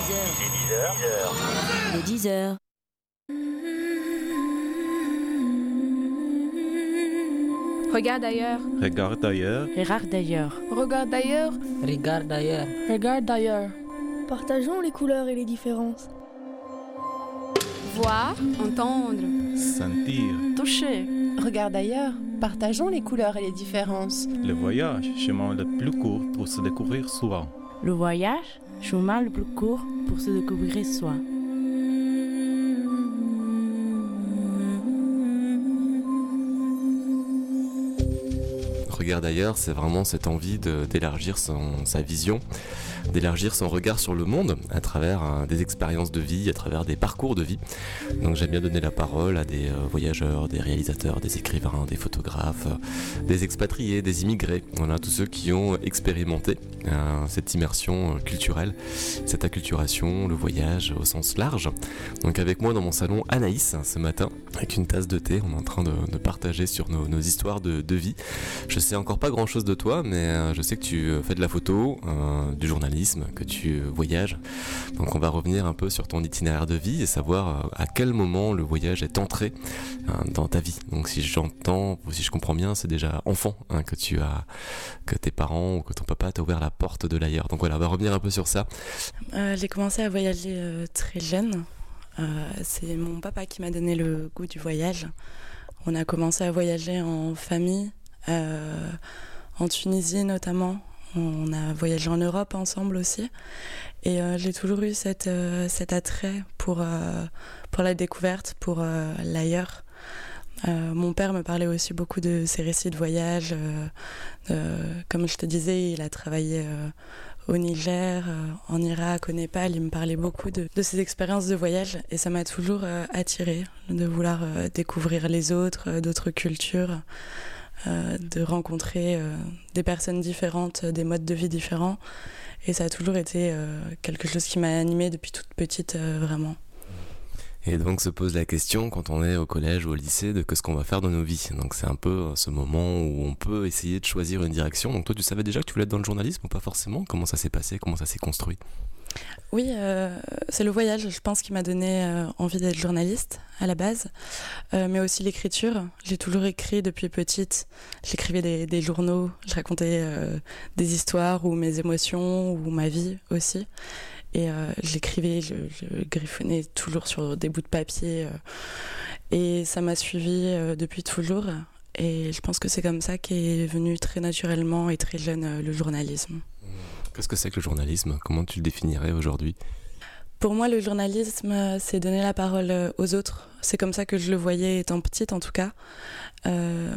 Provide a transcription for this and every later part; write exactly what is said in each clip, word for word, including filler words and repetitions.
Les dix heures. Regarde ailleurs. Regarde ailleurs. Regarde d'ailleurs. Regarde ailleurs. Regarde ailleurs. Regarde ailleurs. Partageons les couleurs et les différences. Voir, entendre, Sentir. Toucher. Regarde ailleurs. Partageons les couleurs et les différences. Le voyage, chemin le plus court pour se découvrir soi. Le voyage, chemin le plus court pour se découvrir soi. Regarde ailleurs, c'est vraiment cette envie de, d'élargir son, sa vision, d'élargir son regard sur le monde à travers euh, des expériences de vie, à travers des parcours de vie. Donc j'aime bien donner la parole à des euh, voyageurs, des réalisateurs, des écrivains, des photographes, euh, des expatriés, des immigrés. Voilà, tous ceux qui ont expérimenté euh, cette immersion euh, culturelle, cette acculturation, le voyage au sens large. Donc avec moi dans mon salon, Anaïs, ce matin, avec une tasse de thé, on est en train de, de partager sur nos, nos histoires de, de vie. Je sais encore pas grand chose de toi, mais je sais que tu fais de la photo, euh, du journalisme, que tu voyages. Donc on va revenir un peu sur ton itinéraire de vie et savoir à quel moment le voyage est entré euh, dans ta vie. Donc si j'entends, ou si je comprends bien, c'est déjà enfant hein, que tu as, que tes parents ou que ton papa t'a ouvert la porte de l'ailleurs. Donc voilà, on va revenir un peu sur ça. Euh, j'ai commencé à voyager euh, très jeune. Euh, c'est mon papa qui m'a donné le goût du voyage. On a commencé à voyager en famille. Euh, en Tunisie notamment, on a voyagé en Europe ensemble aussi et euh, j'ai toujours eu cette, euh, cet attrait pour, euh, pour la découverte, pour euh, l'ailleurs. Euh, mon père me parlait aussi beaucoup de ses récits de voyage. Euh, euh, comme je te disais, il a travaillé euh, au Niger, euh, en Irak, au Népal. Il me parlait beaucoup de, de ses expériences de voyage et ça m'a toujours euh, attirée de vouloir euh, découvrir les autres, euh, d'autres cultures. Euh, de rencontrer euh, des personnes différentes, des modes de vie différents. Et ça a toujours été euh, quelque chose qui m'a animée depuis toute petite, euh, vraiment. Et donc se pose la question, quand on est au collège ou au lycée, de qu'est-ce qu'on va faire dans nos vies. Donc c'est un peu ce moment où on peut essayer de choisir une direction. Donc toi, tu savais déjà que tu voulais être dans le journalisme ou pas forcément ? Comment ça s'est passé ? Comment ça s'est construit ? Oui, euh, c'est le voyage, je pense, qui m'a donné euh, envie d'être journaliste à la base, euh, mais aussi l'écriture. J'ai toujours écrit depuis petite. J'écrivais des, des journaux, je racontais euh, des histoires ou mes émotions ou ma vie aussi. Et euh, j'écrivais, je, je griffonnais toujours sur des bouts de papier. Euh, et ça m'a suivi euh, depuis toujours. Et je pense que c'est comme ça qu'est venu très naturellement et très jeune euh, le journalisme. Qu'est-ce que c'est que le journalisme ? Comment tu le définirais aujourd'hui ? Pour moi, le journalisme, c'est donner la parole aux autres. C'est comme ça que je le voyais étant petite, en tout cas. Euh,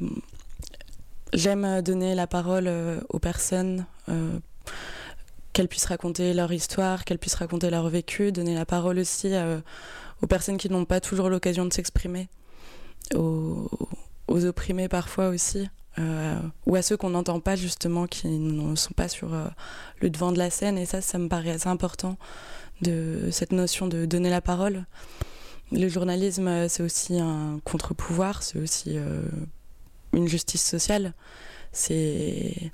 j'aime donner la parole aux personnes, euh, qu'elles puissent raconter leur histoire, qu'elles puissent raconter leur vécu, donner la parole aussi euh, aux personnes qui n'ont pas toujours l'occasion de s'exprimer, aux, aux opprimés parfois aussi. Euh, ou à ceux qu'on n'entend pas justement, qui ne sont pas sur euh, le devant de la scène. Et ça, ça me paraît assez important, de cette notion de donner la parole. Le journalisme, c'est aussi un contre-pouvoir, c'est aussi euh, une justice sociale. C'est...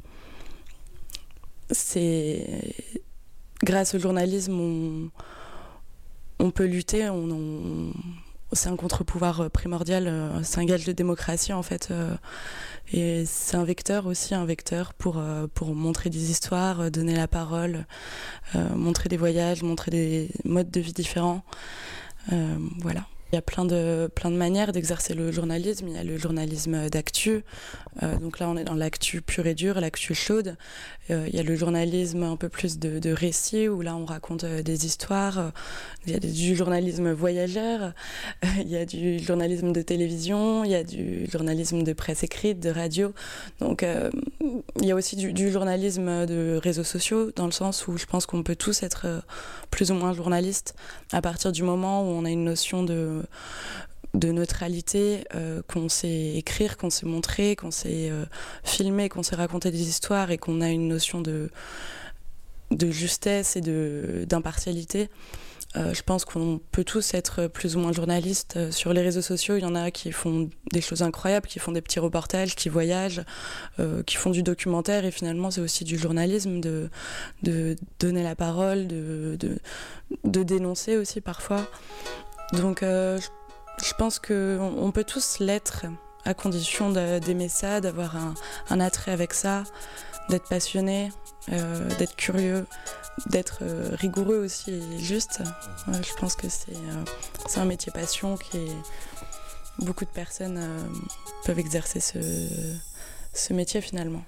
c'est... Grâce au journalisme, on, on peut lutter, on... on... c'est un contre-pouvoir primordial, c'est un gage de démocratie en fait. Et c'est un vecteur aussi, un vecteur pour, pour montrer des histoires, donner la parole, montrer des voyages, montrer des modes de vie différents. Euh, voilà. Il y a plein de, plein de manières d'exercer le journalisme. Il y a le journalisme d'actu. Euh, donc là, on est dans l'actu pure et dure, l'actu chaude. Euh, il y a le journalisme un peu plus de, de récit, où là, on raconte euh, des histoires. Il y a du journalisme voyageur. Euh, il y a du journalisme de télévision. Il y a du journalisme de presse écrite, de radio. Donc, euh, il y a aussi du, du journalisme de réseaux sociaux, dans le sens où je pense qu'on peut tous être euh, plus ou moins journalistes à partir du moment où on a une notion de de neutralité, euh, qu'on sait écrire, qu'on sait montrer, qu'on sait euh, filmer, qu'on sait raconter des histoires et qu'on a une notion de, de justesse et de, d'impartialité. Euh, je pense qu'on peut tous être plus ou moins journalistes. Euh, sur les réseaux sociaux, il y en a qui font des choses incroyables, qui font des petits reportages, qui voyagent, euh, qui font du documentaire. Et finalement, c'est aussi du journalisme, de, de donner la parole, de, de, de dénoncer aussi parfois. Donc, euh, je, je pense qu'on on peut tous l'être, à condition de, d'aimer ça, d'avoir un, un attrait avec ça, d'être passionné, euh, d'être curieux, d'être euh, rigoureux aussi et juste. Ouais, je pense que c'est, euh, c'est un métier passion qui est... Beaucoup de personnes euh, peuvent exercer ce, ce métier finalement.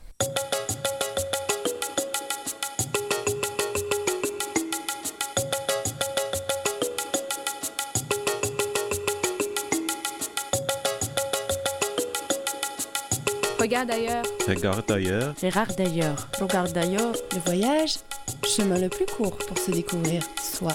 Regarde ailleurs. Regarde ailleurs. Regarde d'ailleurs. Regarde d'ailleurs. Le voyage, chemin le plus court pour se découvrir soi.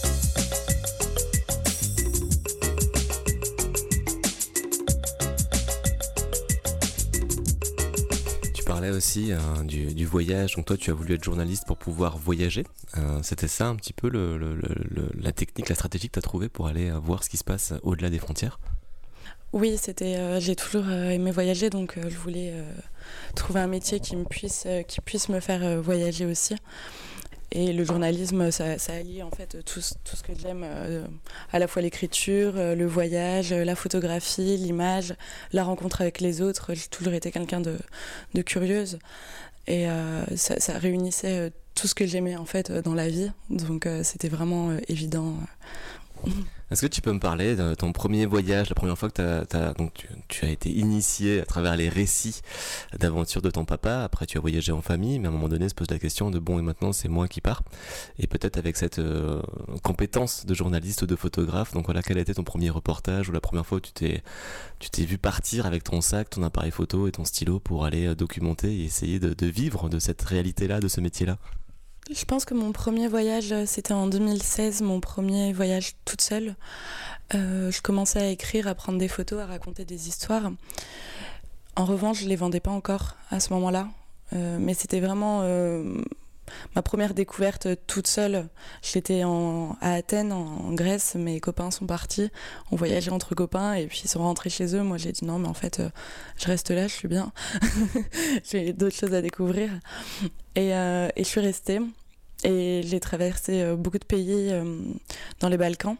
Tu parlais aussi hein, du, du voyage, donc toi tu as voulu être journaliste pour pouvoir voyager. Euh, c'était ça un petit peu le, le, le, la technique, la stratégie que tu as trouvée pour aller voir ce qui se passe au-delà des frontières? Oui, c'était, euh, j'ai toujours euh, aimé voyager, donc euh, je voulais euh, trouver un métier qui, me puisse, euh, qui puisse me faire euh, voyager aussi. Et le journalisme, ça, ça allie en fait tout, tout ce que j'aime, euh, à la fois l'écriture, euh, le voyage, la photographie, l'image, la rencontre avec les autres. J'ai toujours été quelqu'un de, de curieuse et euh, ça, ça réunissait euh, tout ce que j'aimais en fait dans la vie, donc euh, c'était vraiment euh, évident. Est-ce que tu peux me parler de ton premier voyage, la première fois que t'as, t'as, donc tu, tu as été initié à travers les récits d'aventures de ton papa, après tu as voyagé en famille, mais à un moment donné se pose la question de bon et maintenant c'est moi qui pars, et peut-être avec cette euh, compétence de journaliste ou de photographe, donc voilà, quel a été ton premier reportage ou la première fois où tu t'es, tu t'es vu partir avec ton sac, ton appareil photo et ton stylo pour aller documenter et essayer de, de vivre de cette réalité-là, de ce métier-là? Je pense que mon premier voyage, c'était en deux mille seize, mon premier voyage toute seule. Euh, je commençais à écrire, à prendre des photos, à raconter des histoires. En revanche, je ne les vendais pas encore à ce moment-là. Euh, mais c'était vraiment euh, ma première découverte toute seule. J'étais en, à Athènes, en, en Grèce. Mes copains sont partis. On voyageait entre copains et puis ils sont rentrés chez eux. Moi, j'ai dit non, mais en fait, euh, je reste là, je suis bien. J'ai d'autres choses à découvrir. Et, euh, et je suis restée. Et j'ai traversé euh, beaucoup de pays euh, dans les Balkans.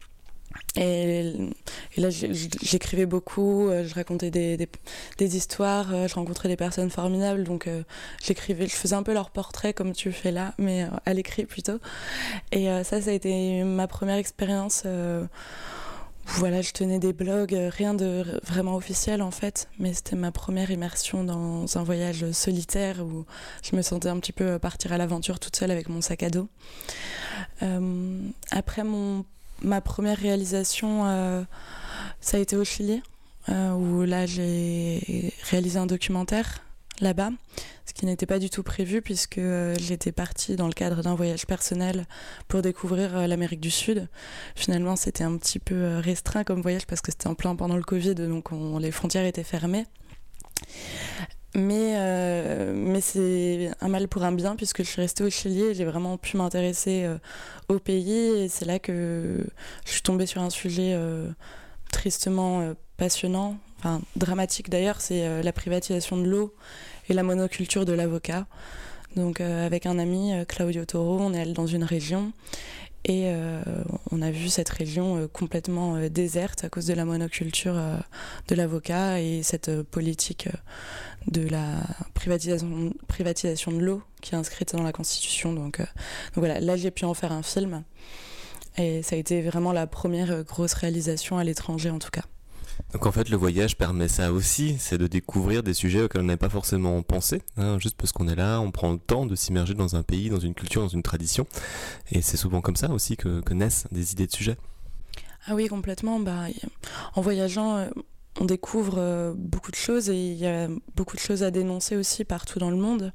Et, et là, j'écrivais beaucoup, euh, je racontais des, des, des histoires, euh, je rencontrais des personnes formidables. Donc, euh, j'écrivais, je faisais un peu leur portrait comme tu fais là, mais euh, à l'écrit plutôt. Et euh, ça, ça a été ma première expérience. Euh, Voilà, je tenais des blogs, rien de vraiment officiel en fait, mais c'était ma première immersion dans un voyage solitaire où je me sentais un petit peu partir à l'aventure toute seule avec mon sac à dos. Euh, après mon, ma première réalisation, euh, ça a été au Chili, euh, où là j'ai réalisé un documentaire là-bas, ce qui n'était pas du tout prévu puisque euh, j'étais partie dans le cadre d'un voyage personnel pour découvrir euh, l'Amérique du Sud. Finalement, c'était un petit peu euh, restreint comme voyage parce que c'était en plein pendant le Covid, donc on, les frontières étaient fermées. Mais, euh, mais c'est un mal pour un bien puisque je suis restée au Chili et j'ai vraiment pu m'intéresser euh, au pays et c'est là que je suis tombée sur un sujet euh, tristement euh, passionnant, enfin dramatique d'ailleurs, c'est euh, la privatisation de l'eau et la monoculture de l'avocat. Donc euh, avec un ami, euh, Claudio Toro, on est allé dans une région et euh, on a vu cette région euh, complètement euh, déserte à cause de la monoculture euh, de l'avocat et cette euh, politique euh, de la privatisation, privatisation de l'eau qui est inscrite dans la Constitution. Donc, euh, donc voilà, là j'ai pu en faire un film et ça a été vraiment la première euh, grosse réalisation à l'étranger en tout cas. Donc en fait le voyage permet ça aussi, c'est de découvrir des sujets auxquels on n'avait pas forcément pensé, hein, juste parce qu'on est là, on prend le temps de s'immerger dans un pays, dans une culture, dans une tradition, et c'est souvent comme ça aussi que, que naissent des idées de sujets. Ah oui, complètement, bah, en voyageant on découvre euh, beaucoup de choses et il y a beaucoup de choses à dénoncer aussi partout dans le monde.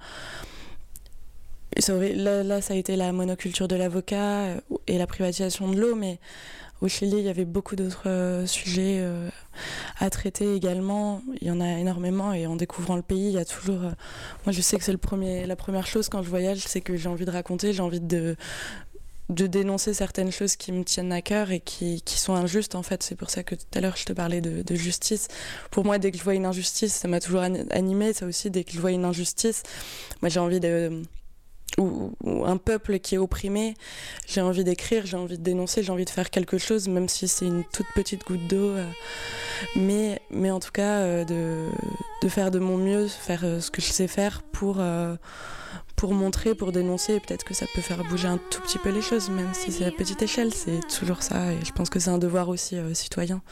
Et ça, là, là ça a été la monoculture de l'avocat et la privatisation de l'eau, mais au Chili, il y avait beaucoup d'autres euh, sujets euh, à traiter également. Il y en a énormément et en découvrant le pays, il y a toujours... Euh, moi, je sais que c'est le premier, la première chose quand je voyage, c'est que j'ai envie de raconter, j'ai envie de, de dénoncer certaines choses qui me tiennent à cœur et qui, qui sont injustes en fait. C'est pour ça que tout à l'heure je te parlais de, de justice. Pour moi, dès que je vois une injustice, ça m'a toujours animée. Ça aussi, dès que je vois une injustice, moi j'ai envie de... Ou, ou un peuple qui est opprimé, j'ai envie d'écrire, j'ai envie de dénoncer, j'ai envie de faire quelque chose, même si c'est une toute petite goutte d'eau. Euh, mais, mais en tout cas, euh, de, de faire de mon mieux, faire euh, ce que je sais faire pour... Euh, pour montrer, pour dénoncer, et peut-être que ça peut faire bouger un tout petit peu les choses, même si c'est à petite échelle, c'est toujours ça, et je pense que c'est un devoir aussi euh, citoyen.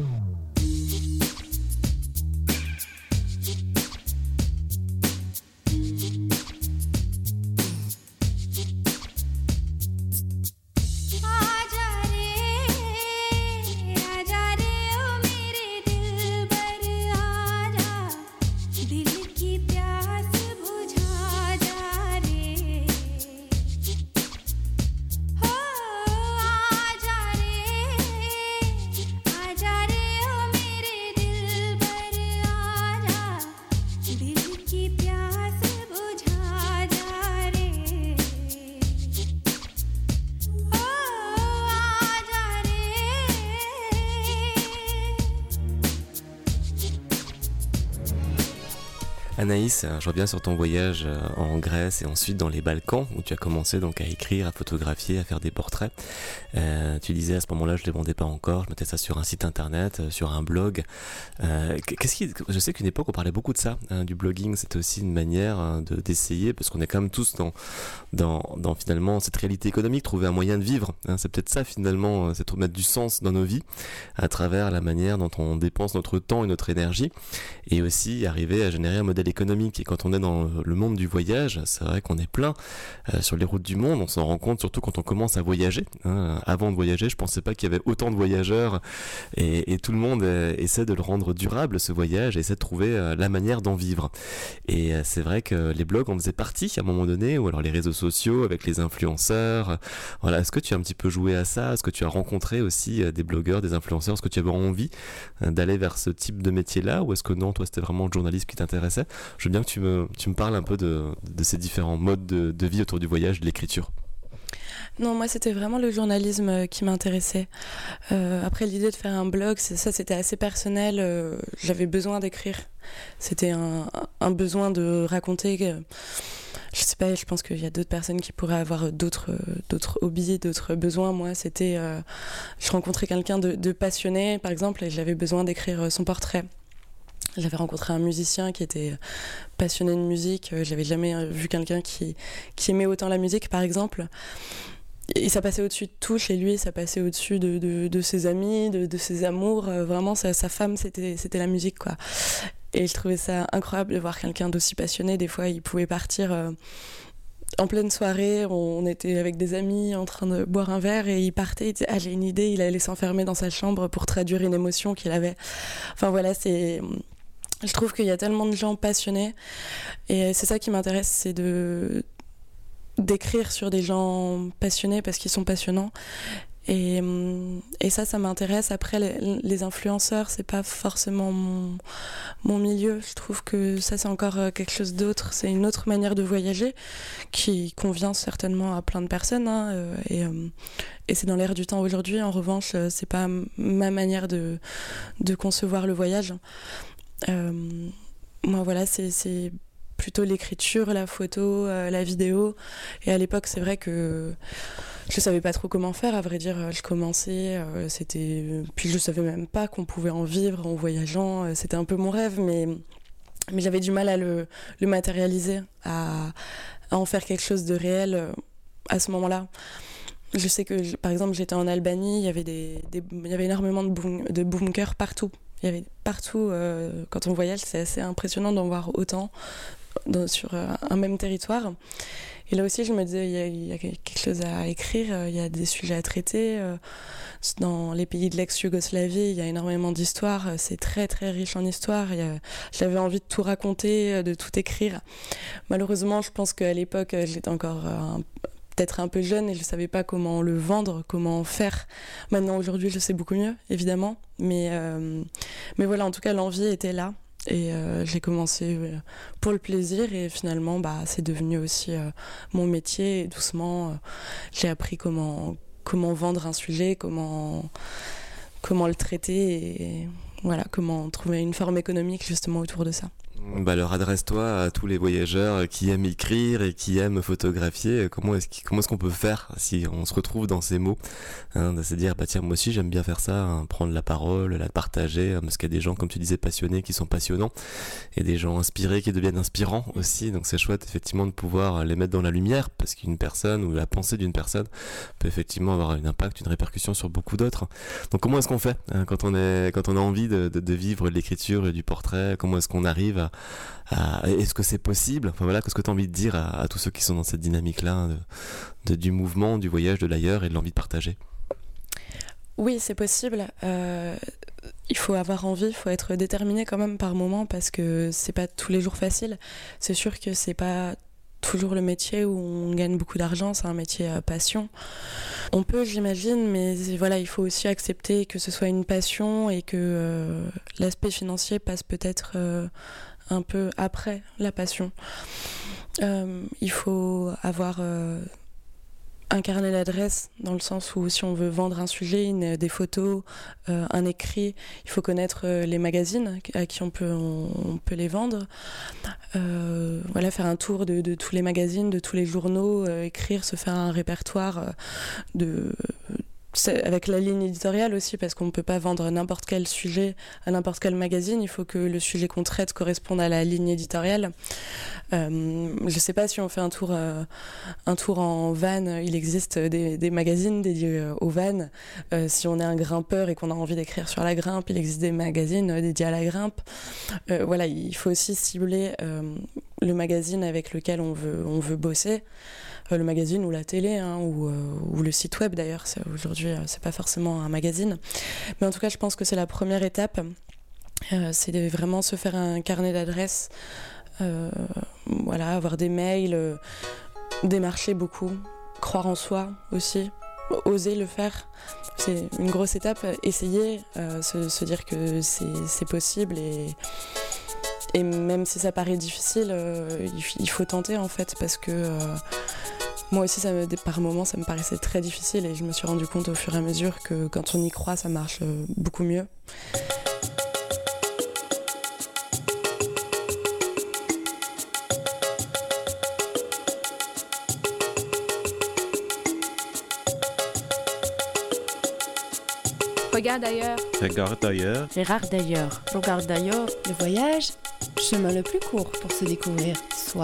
Anaïs, je reviens sur ton voyage en Grèce et ensuite dans les Balkans où tu as commencé donc à écrire, à photographier, à faire des portraits. Euh, tu disais à ce moment-là, je ne les vendais pas encore, je mettais ça sur un site internet, sur un blog. Euh, qu'est-ce qui, je sais qu'une époque on parlait beaucoup de ça, hein, du blogging, c'était aussi une manière hein, de, d'essayer, parce qu'on est quand même tous dans, dans, dans finalement cette réalité économique, trouver un moyen de vivre. Hein, c'est peut-être ça finalement, c'est de mettre du sens dans nos vies à travers la manière dont on dépense notre temps et notre énergie, et aussi arriver à générer un modèle économique. Et quand on est dans le monde du voyage, c'est vrai qu'on est plein euh, sur les routes du monde, on s'en rend compte surtout quand on commence à voyager. Hein. Avant de voyager, je pensais pas qu'il y avait autant de voyageurs et, et tout le monde euh, essaie de le rendre durable ce voyage et essaie de trouver euh, la manière d'en vivre. Et euh, c'est vrai que les blogs en faisaient partie à un moment donné, ou alors les réseaux sociaux avec les influenceurs. Voilà, est-ce que tu as un petit peu joué à ça? Est-ce que tu as rencontré aussi euh, des blogueurs, des influenceurs? Est-ce que tu avais envie euh, d'aller vers ce type de métier-là, ou est-ce que non, toi c'était vraiment le journalisme qui t'intéressait? Je veux bien que tu me, tu me parles un peu de, de ces différents modes de, de vie autour du voyage, de l'écriture. Non, moi c'était vraiment le journalisme qui m'intéressait. Euh, après l'idée de faire un blog, c'est, ça c'était assez personnel, euh, j'avais besoin d'écrire. C'était un, un besoin de raconter. Euh, je sais pas, je pense qu'il y a d'autres personnes qui pourraient avoir d'autres, d'autres hobbies, d'autres besoins. Moi c'était, euh, je rencontrais quelqu'un de, de passionné par exemple et j'avais besoin d'écrire son portrait. J'avais rencontré un musicien qui était passionné de musique. J'avais jamais vu quelqu'un qui, qui aimait autant la musique, par exemple. Et ça passait au-dessus de tout chez lui, ça passait au-dessus de, de, de ses amis, de, de ses amours. Vraiment, sa, sa femme, c'était, c'était la musique, quoi. Et je trouvais ça incroyable de voir quelqu'un d'aussi passionné. Des fois, il pouvait partir euh, en pleine soirée. On était avec des amis en train de boire un verre et il partait. Il disait, ah, j'ai une idée. Il allait s'enfermer dans sa chambre pour traduire une émotion qu'il avait. Enfin, voilà, c'est... Je trouve qu'il y a tellement de gens passionnés et c'est ça qui m'intéresse, c'est de d'écrire sur des gens passionnés parce qu'ils sont passionnants et, et ça, ça m'intéresse. Après, les, les influenceurs, c'est pas forcément mon, mon milieu. Je trouve que ça, c'est encore quelque chose d'autre. C'est une autre manière de voyager qui convient certainement à plein de personnes hein, et, et c'est dans l'air du temps aujourd'hui. En revanche, c'est pas ma manière de, de concevoir le voyage. Euh, moi voilà c'est, c'est plutôt l'écriture, la photo, euh, la vidéo et à l'époque c'est vrai que je savais pas trop comment faire, à vrai dire je commençais, euh, c'était... puis je savais même pas qu'on pouvait en vivre en voyageant, euh, c'était un peu mon rêve mais, mais j'avais du mal à le, le matérialiser, à, à en faire quelque chose de réel euh, à ce moment-là. Je sais que par exemple j'étais en Albanie, il y avait, des, des, il y avait énormément de, bun- de bunkers partout. Il y avait partout, euh, quand on voyage, c'est assez impressionnant d'en voir autant dans, sur euh, un même territoire. Et là aussi, je me disais, il y a, il y a quelque chose à écrire, euh, il y a des sujets à traiter. Euh, dans les pays de l'ex-Yougoslavie, il y a énormément d'histoires, c'est très très riche en histoire. Il y a, j'avais envie de tout raconter, de tout écrire. Malheureusement, je pense qu'à l'époque, j'étais encore... Euh, un, peut-être un peu jeune et je ne savais pas comment le vendre, comment faire. Maintenant, aujourd'hui, je sais beaucoup mieux, évidemment. Mais, euh, mais voilà, en tout cas, l'envie était là. Et euh, j'ai commencé euh, pour le plaisir et finalement bah, c'est devenu aussi euh, mon métier. Et doucement, euh, j'ai appris comment, comment vendre un sujet, comment, comment le traiter et voilà, comment trouver une forme économique justement autour de ça. Bah alors adresse-toi à tous les voyageurs qui aiment écrire et qui aiment photographier. Comment est-ce, qu', comment est-ce qu'on peut faire si on se retrouve dans ces mots, hein, de se dire bah tiens moi aussi j'aime bien faire ça, hein, prendre la parole, la partager, hein, parce qu'il y a des gens comme tu disais passionnés qui sont passionnants et des gens inspirés qui deviennent inspirants aussi. Donc c'est chouette effectivement de pouvoir les mettre dans la lumière parce qu'une personne ou la pensée d'une personne peut effectivement avoir un impact, une répercussion sur beaucoup d'autres. Donc comment est-ce qu'on fait hein, quand on est quand on a envie de, de, de vivre de l'écriture et du portrait? Comment est-ce qu'on arrive à À, est-ce que c'est possible? Enfin voilà, qu'est-ce que tu as envie de dire à, à tous ceux qui sont dans cette dynamique-là de, de, du mouvement, du voyage, de l'ailleurs et de l'envie de partager? Oui, c'est possible. Euh, il faut avoir envie, il faut être déterminé quand même par moment parce que c'est pas tous les jours facile. C'est sûr que c'est pas toujours le métier où on gagne beaucoup d'argent, c'est un métier à passion. On peut, j'imagine, mais voilà, il faut aussi accepter que ce soit une passion et que euh, l'aspect financier passe peut-être euh, un peu après la passion. Euh, il faut avoir euh, un carnet d'adresses dans le sens où si on veut vendre un sujet, une, des photos, euh, un écrit, il faut connaître euh, les magazines à qui on peut, on, on peut les vendre. Euh, voilà, faire un tour de, de tous les magazines, de tous les journaux, euh, écrire, se faire un répertoire euh, de... C'est avec la ligne éditoriale aussi, parce qu'on ne peut pas vendre n'importe quel sujet à n'importe quel magazine. Il faut que le sujet qu'on traite corresponde à la ligne éditoriale. Euh, je ne sais pas si on fait un tour, euh, un tour en van. Il existe des, des magazines dédiés aux vannes. Euh, si on est un grimpeur et qu'on a envie d'écrire sur la grimpe, il existe des magazines dédiés à la grimpe. Euh, voilà, il faut aussi cibler euh, le magazine avec lequel on veut, on veut bosser. Le magazine ou la télé hein, ou, euh, ou le site web d'ailleurs, c'est, aujourd'hui c'est pas forcément un magazine, mais en tout cas je pense que c'est la première étape, euh, c'est de vraiment se faire un carnet d'adresses, euh, voilà, avoir des mails, euh, démarcher beaucoup, croire en soi aussi, oser le faire, c'est une grosse étape, essayer, euh, se, se dire que c'est, c'est possible et Et même si ça paraît difficile, euh, il faut tenter en fait, parce que euh, moi aussi, ça me, par moments, ça me paraissait très difficile et je me suis rendu compte au fur et à mesure que quand on y croit, ça marche euh, beaucoup mieux. Regarde ailleurs. Regarde ailleurs. Regarde d'ailleurs. Regarde d'ailleurs. Le voyage, chemin le plus court pour se découvrir soi.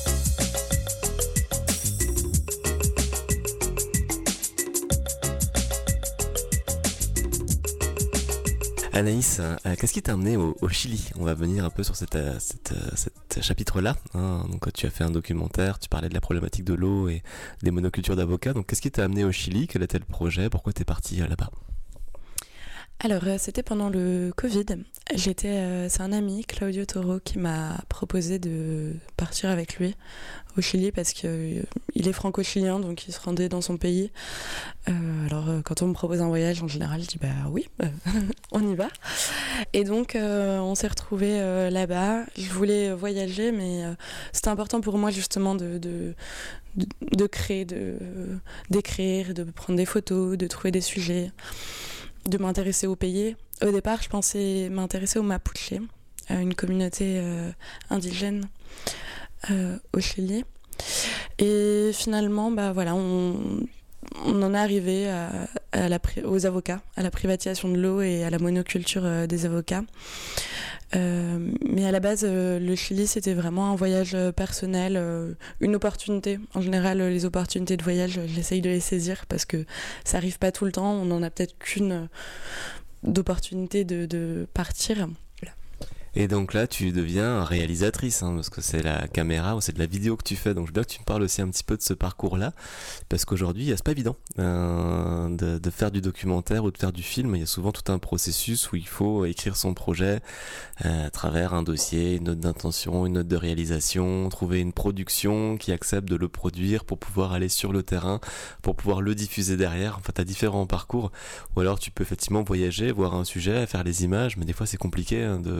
Anaïs, euh, qu'est-ce qui t'a amené au, au Chili? On va venir un peu sur cette, euh, cette, euh, cette chapitre-là. Hein. Donc, tu as fait un documentaire, tu parlais de la problématique de l'eau et des monocultures d'avocats. Donc, qu'est-ce qui t'a amené au Chili? Quel était le projet? Pourquoi t'es parti euh, là-bas? Alors, euh, c'était pendant le Covid. J'étais, euh, c'est un ami, Claudio Toro, qui m'a proposé de partir avec lui au Chili parce qu'il euh, est franco-chilien, donc il se rendait dans son pays. Euh, alors, euh, quand on me propose un voyage, en général, je dis bah oui, euh, on y va. Et donc, euh, on s'est retrouvés euh, là-bas. Je voulais voyager, mais euh, c'était important pour moi justement de, de, de, de créer, de, d'écrire, de prendre des photos, de trouver des sujets, de m'intéresser au pays. Au départ, je pensais m'intéresser aux Mapuche, à une communauté euh, indigène euh, au Chili. Et finalement, bah, voilà, on, on en est arrivé à, à la, aux avocats, à la privatisation de l'eau et à la monoculture euh, des avocats. Euh, mais à la base, euh, le Chili, c'était vraiment un voyage euh, personnel, euh, une opportunité. En général, euh, les opportunités de voyage, euh, j'essaye de les saisir parce que ça arrive pas tout le temps. On n'en a peut-être qu'une euh, d'opportunité de, de partir. Et donc là, tu deviens réalisatrice, hein, parce que c'est la caméra ou c'est de la vidéo que tu fais. Donc je veux bien que tu me parles aussi un petit peu de ce parcours-là, parce qu'aujourd'hui, c'est pas évident euh, de, de faire du documentaire ou de faire du film. Il y a souvent tout un processus où il faut écrire son projet euh, à travers un dossier, une note d'intention, une note de réalisation, trouver une production qui accepte de le produire pour pouvoir aller sur le terrain, pour pouvoir le diffuser derrière. Enfin, tu as différents parcours. Ou alors tu peux effectivement voyager, voir un sujet, faire les images, mais des fois c'est compliqué hein, de faire le montage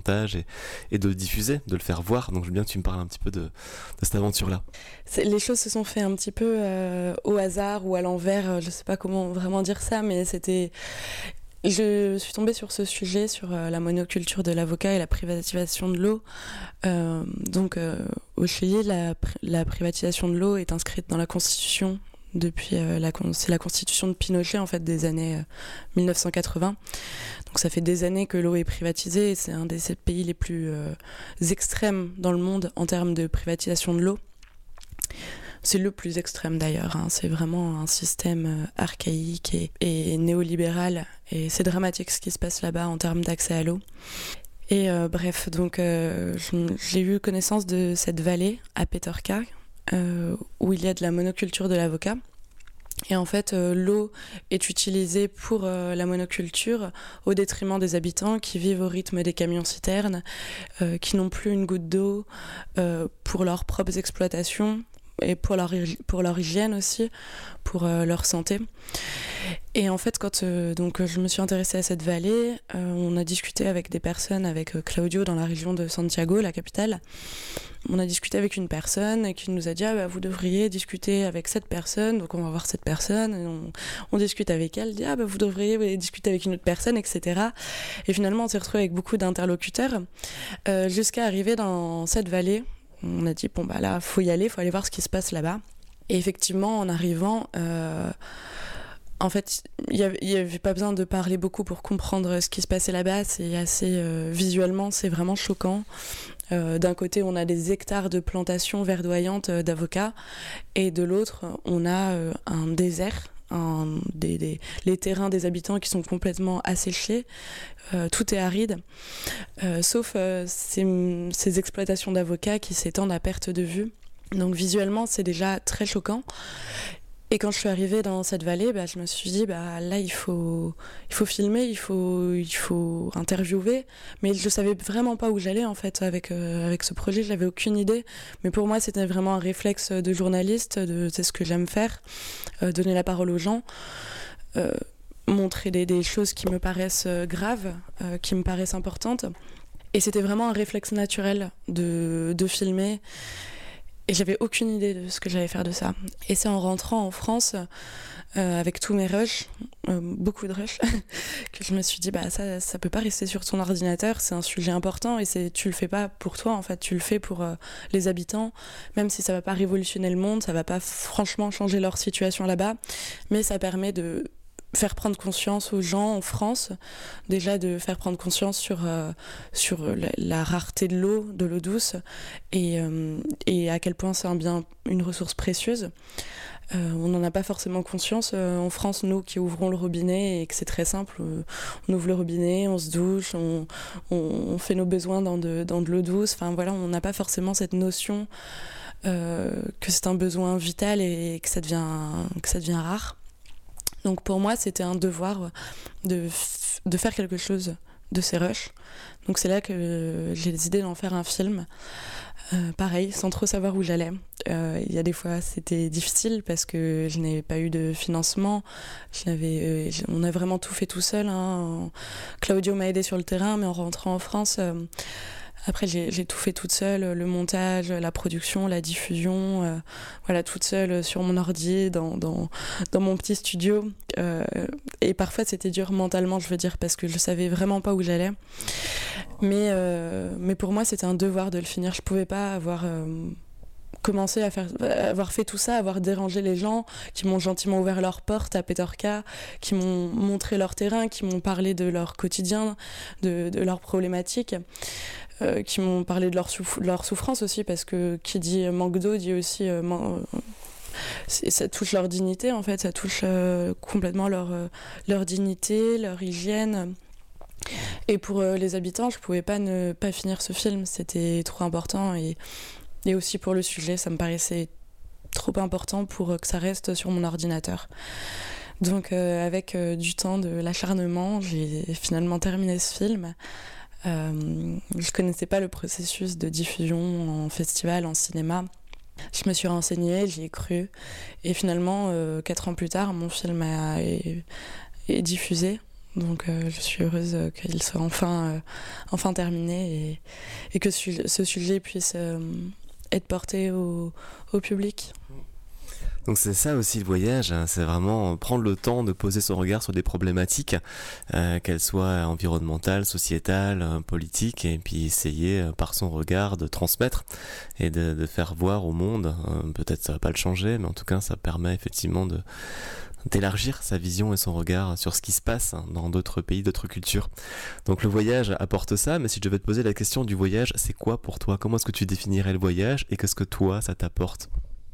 montage et, et de le diffuser, de le faire voir. Donc je veux bien que tu me parles un petit peu de, de cette aventure-là. C'est, les choses se sont fait un petit peu euh, au hasard ou à l'envers, je sais pas comment vraiment dire ça, mais c'était... Je suis tombée sur ce sujet, sur euh, la monoculture de l'avocat et la privatisation de l'eau. Euh, donc euh, au Chili, la, la privatisation de l'eau est inscrite dans la Constitution depuis euh, la, c'est la Constitution de Pinochet en fait des années euh, mille neuf cent quatre-vingts. Donc ça fait des années que l'eau est privatisée et c'est un des pays les plus euh, extrêmes dans le monde en termes de privatisation de l'eau. C'est le plus extrême d'ailleurs, hein. C'est vraiment un système archaïque et, et néolibéral et c'est dramatique ce qui se passe là-bas en termes d'accès à l'eau. Et euh, bref, donc euh, j'ai eu connaissance de cette vallée à Petorka euh, où il y a de la monoculture de l'avocat. Et en fait, euh, l'eau est utilisée pour euh, la monoculture au détriment des habitants qui vivent au rythme des camions-citernes, euh, qui n'ont plus une goutte d'eau euh, pour leurs propres exploitations et pour leur, pour leur hygiène aussi, pour euh, leur santé. Et en fait, quand euh, donc, je me suis intéressée à cette vallée, euh, on a discuté avec des personnes, avec euh, Claudio dans la région de Santiago, la capitale. On a discuté avec une personne qui nous a dit ah, bah, vous devriez discuter avec cette personne, donc on va voir cette personne, et on, on discute avec elle, dit ah, bah, vous devriez discuter avec une autre personne, et cetera. Et finalement, on s'est retrouvés avec beaucoup d'interlocuteurs euh, jusqu'à arriver dans cette vallée. On a dit, bon, bah là, il faut y aller, il faut aller voir ce qui se passe là-bas. Et effectivement, en arrivant, euh, en fait, il n'y avait pas besoin de parler beaucoup pour comprendre ce qui se passait là-bas. C'est assez, euh, visuellement, c'est vraiment choquant. Euh, d'un côté, on a des hectares de plantations verdoyantes euh, d'avocats. Et de l'autre, on a euh, un désert. Un, des, des, les terrains des habitants qui sont complètement asséchés, euh, tout est aride, euh, sauf euh, ces, ces exploitations d'avocats qui s'étendent à perte de vue. Donc visuellement, c'est déjà très choquant. Et quand je suis arrivée dans cette vallée, bah, je me suis dit, bah, là, il faut, il faut filmer, il faut, il faut interviewer. Mais je ne savais vraiment pas où j'allais, en fait, avec, euh, avec ce projet. Je n'avais aucune idée. Mais pour moi, c'était vraiment un réflexe de journaliste. De, c'est ce que j'aime faire, euh, donner la parole aux gens, euh, montrer des, des choses qui me paraissent graves, euh, qui me paraissent importantes. Et c'était vraiment un réflexe naturel de, de filmer. Et j'avais aucune idée de ce que j'allais faire de ça. Et c'est en rentrant en France, euh, avec tous mes rushs, euh, beaucoup de rushs, que je me suis dit, bah ça, ça peut pas rester sur ton ordinateur, c'est un sujet important et c'est, tu le fais pas pour toi, en fait, tu le fais pour euh, les habitants, même si ça va pas révolutionner le monde, ça va pas franchement changer leur situation là-bas, mais ça permet de faire prendre conscience aux gens en France, déjà de faire prendre conscience sur, euh, sur la, la rareté de l'eau, de l'eau douce, et, euh, et à quel point c'est un bien, une ressource précieuse. Euh, on n'en a pas forcément conscience euh, en France, nous qui ouvrons le robinet et que c'est très simple, euh, on ouvre le robinet, on se douche, on, on, on fait nos besoins dans de, dans de l'eau douce, enfin voilà, on n'a pas forcément cette notion euh, que c'est un besoin vital et que ça devient, que ça devient rare. Donc pour moi, c'était un devoir de, f- de faire quelque chose de ces rushs. Donc c'est là que j'ai décidé d'en faire un film. Euh, pareil, sans trop savoir où j'allais. Euh, il y a des fois, c'était difficile parce que je n'avais pas eu de financement. Je n'avais, euh, on a vraiment tout fait tout seul, hein. Claudio m'a aidé sur le terrain, mais en rentrant en France... Euh, Après, j'ai, j'ai tout fait toute seule, le montage, la production, la diffusion, euh, voilà, toute seule sur mon ordi, dans, dans, dans mon petit studio. Euh, et parfois, c'était dur mentalement, je veux dire, parce que je savais vraiment pas où j'allais. Mais, euh, mais pour moi, c'était un devoir de le finir. Je pouvais pas avoir... Euh, commencé à faire, avoir fait tout ça, avoir dérangé les gens qui m'ont gentiment ouvert leurs portes à Petorka, qui m'ont montré leur terrain, qui m'ont parlé de leur quotidien, de, de leurs problématiques, euh, qui m'ont parlé de leur, souf- de leur souffrance aussi, parce que qui dit manque d'eau dit aussi euh, man- ça touche leur dignité en fait, ça touche euh, complètement leur, euh, leur dignité, leur hygiène. Et pour euh, les habitants, je pouvais pas ne pas finir ce film, c'était trop important. Et Et aussi pour le sujet, ça me paraissait trop important pour que ça reste sur mon ordinateur. Donc euh, avec euh, du temps, de l'acharnement, j'ai finalement terminé ce film. Euh, je ne connaissais pas le processus de diffusion en festival, en cinéma. Je me suis renseignée, j'y ai cru. Et finalement, euh, quatre ans plus tard, mon film a, est, est diffusé Donc euh, je suis heureuse euh, qu'il soit enfin, euh, enfin terminé et, et que su- ce sujet puisse euh, être porté au, au public. Donc c'est ça aussi le voyage, hein, c'est vraiment prendre le temps de poser son regard sur des problématiques, euh, qu'elles soient environnementales, sociétales, euh, politiques, et puis essayer euh, par son regard de transmettre et de, de faire voir au monde. Euh, peut-être ça va pas le changer, mais en tout cas ça permet effectivement de d'élargir sa vision et son regard sur ce qui se passe dans d'autres pays, d'autres cultures. Donc le voyage apporte ça, mais si je devais te poser la question du voyage, c'est quoi pour toi ? Comment est-ce que tu définirais le voyage et qu'est-ce que toi ça t'apporte ?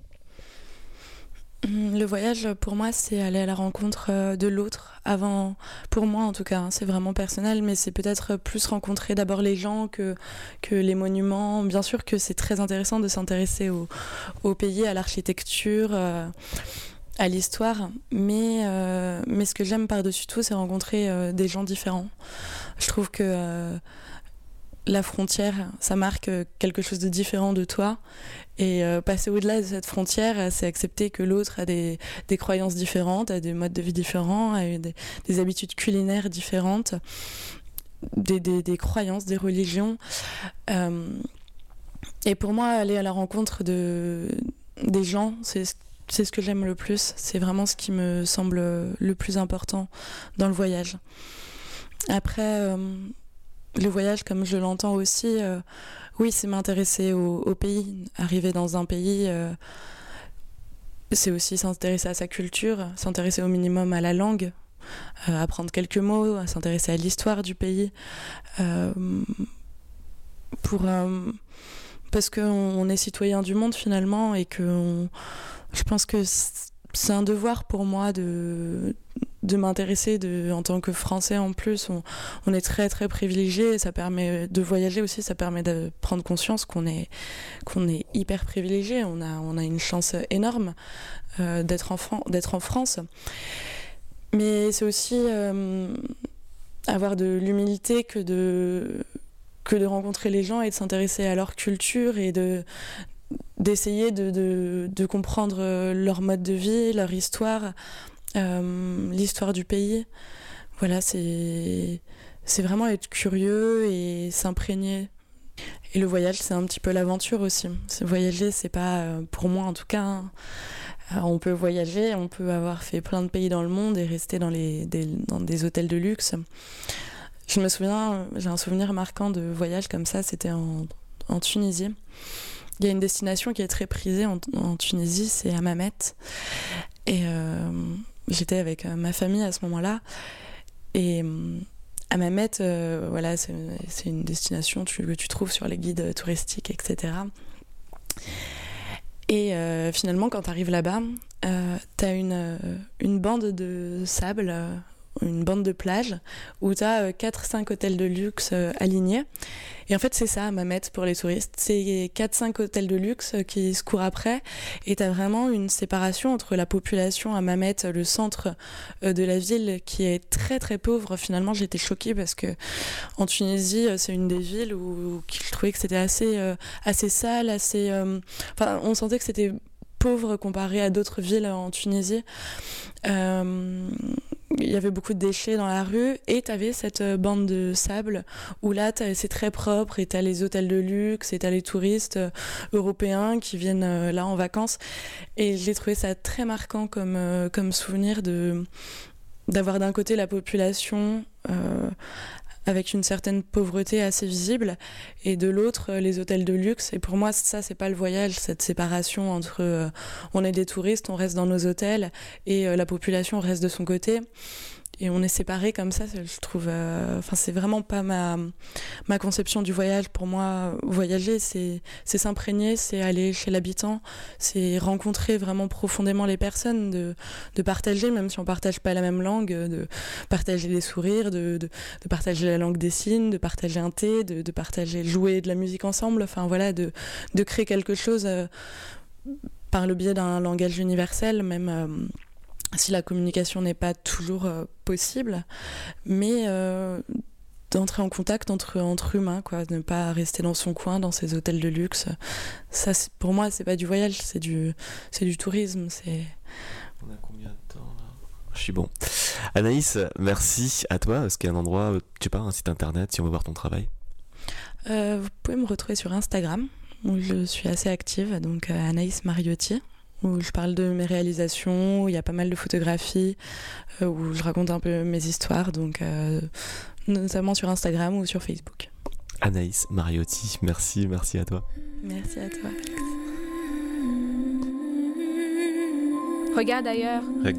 Le voyage, pour moi, c'est aller à la rencontre de l'autre. Avant, pour moi en tout cas, hein, c'est vraiment personnel, mais c'est peut-être plus rencontrer d'abord les gens que, que les monuments. Bien sûr que c'est très intéressant de s'intéresser au, au pays, à l'architecture, euh, à l'histoire, mais, euh, mais ce que j'aime par-dessus tout, c'est rencontrer euh, des gens différents. Je trouve que euh, la frontière, ça marque quelque chose de différent de toi. Et euh, passer au-delà de cette frontière, c'est accepter que l'autre a des, des croyances différentes, a des modes de vie différents, a des, des habitudes culinaires différentes, des, des, des croyances, des religions. Euh, et pour moi, aller à la rencontre de, des gens, c'est, c'est ce que j'aime le plus. C'est vraiment ce qui me semble le plus important dans le voyage. Après, euh, le voyage, comme je l'entends aussi... Euh, Oui, c'est m'intéresser au, au pays. Arriver dans un pays, euh, c'est aussi s'intéresser à sa culture, s'intéresser au minimum à la langue, euh, apprendre quelques mots, s'intéresser à l'histoire du pays. Euh, pour, euh, parce qu'on on est citoyen du monde finalement et que on, je pense que c'est un devoir pour moi de... de m'intéresser de, en tant que Français en plus, on, on est très très privilégié, ça permet de voyager aussi, ça permet de prendre conscience qu'on est, qu'on est hyper privilégié, on a, on a une chance énorme euh, d'être, en Fran- d'être en France. Mais c'est aussi euh, avoir de l'humilité que de, que de rencontrer les gens et de s'intéresser à leur culture et de d'essayer de, de, de comprendre leur mode de vie, leur histoire, euh, l'histoire du pays. Voilà, c'est, c'est vraiment être curieux et s'imprégner. Et le voyage, c'est un petit peu l'aventure aussi. C'est voyager, c'est pas, pour moi en tout cas, hein. On peut voyager, on peut avoir fait plein de pays dans le monde et rester dans, les, des, dans des hôtels de luxe. Je me souviens, j'ai un souvenir marquant de voyage comme ça, c'était en, en Tunisie. Il y a une destination qui est très prisée en, en Tunisie, c'est Hammamet. Et euh, j'étais avec ma famille à ce moment-là. Et euh, Hammamet, euh, voilà, c'est, c'est une destination tu, que tu trouves sur les guides touristiques, et cetera. Et euh, finalement, quand tu arrives là-bas, euh, tu as une, une bande de sable, une bande de plage, où tu as quatre cinq hôtels de luxe alignés. Et en fait, c'est ça, Hammamet, pour les touristes. C'est quatre cinq hôtels de luxe qui se courent après. Et tu as vraiment une séparation entre la population à Hammamet, le centre de la ville, qui est très très pauvre. Finalement, j'étais choquée parce que en Tunisie, c'est une des villes où, où je trouvais que c'était assez, euh, assez sale, assez... Euh... Enfin, on sentait que c'était pauvre comparé à d'autres villes en Tunisie. Euh... Il y avait beaucoup de déchets dans la rue et tu avais cette bande de sable où là c'est très propre et tu as les hôtels de luxe et tu as les touristes européens qui viennent là en vacances. Et j'ai trouvé ça très marquant comme, comme souvenir de, d'avoir d'un côté la population euh, avec une certaine pauvreté assez visible et de l'autre les hôtels de luxe. Et pour moi ça c'est pas le voyage, cette séparation entre euh, on est des touristes, on reste dans nos hôtels et euh, la population reste de son côté et on est séparés comme ça, je trouve euh, enfin c'est vraiment pas ma ma conception du voyage. Pour moi voyager c'est c'est s'imprégner, c'est aller chez l'habitant, c'est rencontrer vraiment profondément les personnes, de de partager même si on partage pas la même langue, de partager des sourires, de de, de partager la langue des signes, de partager un thé, de de partager jouer de la musique ensemble, enfin voilà, de de créer quelque chose euh, par le biais d'un langage universel, même euh, si la communication n'est pas toujours euh, possible, mais euh, d'entrer en contact entre, entre humains, quoi, de ne pas rester dans son coin, dans ses hôtels de luxe. Ça, c'est, pour moi, c'est pas du voyage, c'est du, c'est du tourisme. C'est... On a combien de temps là ? Je suis bon. Anaïs, merci à toi. Est-ce qu'il y a un endroit, je sais pas, un site internet, si on veut voir ton travail? Euh, vous pouvez me retrouver sur Instagram, où je suis assez active, donc euh, Anaïs Mariotti, où je parle de mes réalisations, où il y a pas mal de photographies, euh, où je raconte un peu mes histoires, donc euh, notamment sur Instagram ou sur Facebook. Anaïs Mariotti, merci, merci à toi. Merci à toi. Regarde ailleurs.